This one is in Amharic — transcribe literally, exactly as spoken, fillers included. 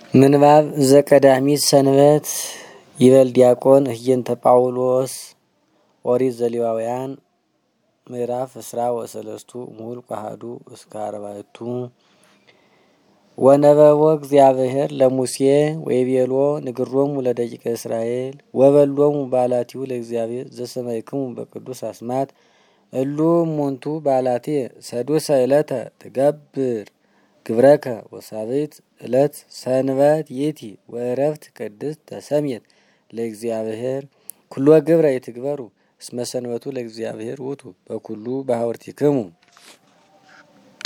ምንባብ ዘቀዳሚት ሰንበት ይበል ዲያቆን ህየንተ ጳውሎስ ኦሪት ዘሌዋውያን ምዕራፍ እስራ ወሰለስቱ ሙል ቃሃዱ እስከ አርባዕቱ ወነበቦ እግዚአብሔር ለሙሴ ወይቤሎ ንግሮሙ ለደቂቀ እስራኤል ወበሎሙ ባላቲሁ ለእግዚአብሔር ዘሰማይክሙ በቅዱስ አስማት እሉ እሙንቱ ባላቴ ሰዱሰ ዕለተ ትገብር ግብረከ ወሳብዕት ዕለት ሰንበት ይእቲ ወዕረፍት ቅድስት ተሰምየት ለእግዚአብሔር ኩሎ ግብረ ይትግበሩ እስመ ሰንበቱ ለእግዚአብሔር ውእቱ በኩሉ በሐወርቲክሙ